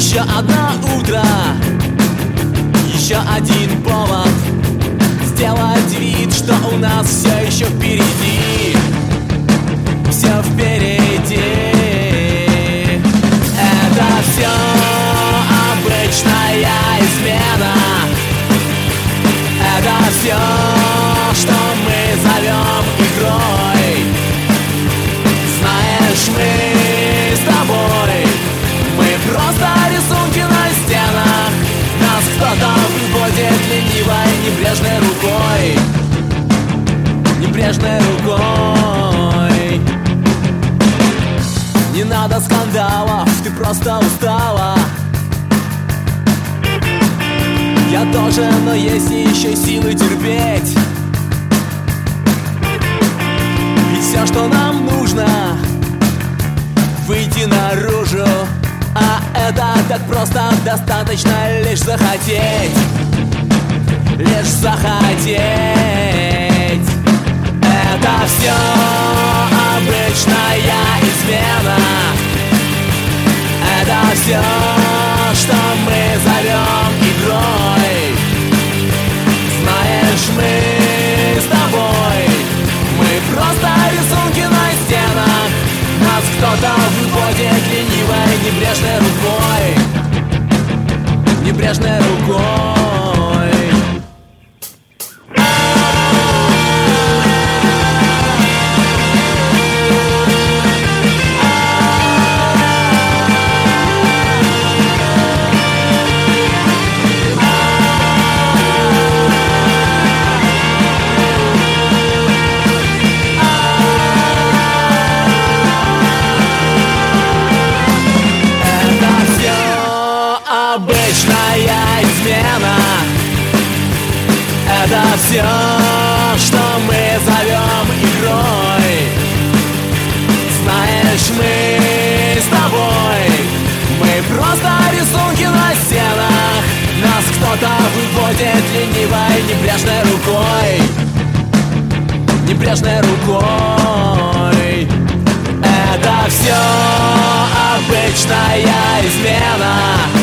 Еще одно утро, еще один повод сделать вид, что у нас все еще впереди. Все впереди. Это все обычная измена. Это все, что мы зовем игрой. Знаешь, мы с тобой, мы просто рисунки на стенах. Нас кто-то выводит ленивой, небрежной рукой. Небрежной рукой. Не надо скандалов, ты просто устала. Я тоже, но есть еще силы терпеть. Ведь все, что нам нужно, выйти наружу. А это так просто, достаточно лишь захотеть. Лишь захотеть. Это все обычная измена. Это все, что мы зовем игрой. Знаешь, мы с тобой, мы просто рисунки на стенах. Нас кто-то выводит ленивой, небрежной рукой. Небрежной рукой. Обычная измена. Это все, что мы зовем игрой. Знаешь, мы с тобой, мы просто рисунки на стенах. Нас кто-то выводит ленивой, небрежной рукой. Небрежной рукой. Это все обычная измена.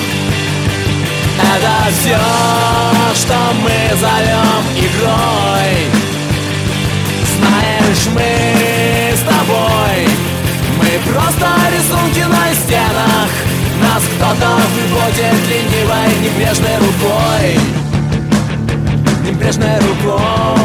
Это все, что мы зовем игрой. Знаешь, мы с тобой, мы просто рисунки на стенах. Нас кто-то выводит ленивой, небрежной рукой. Небрежной рукой.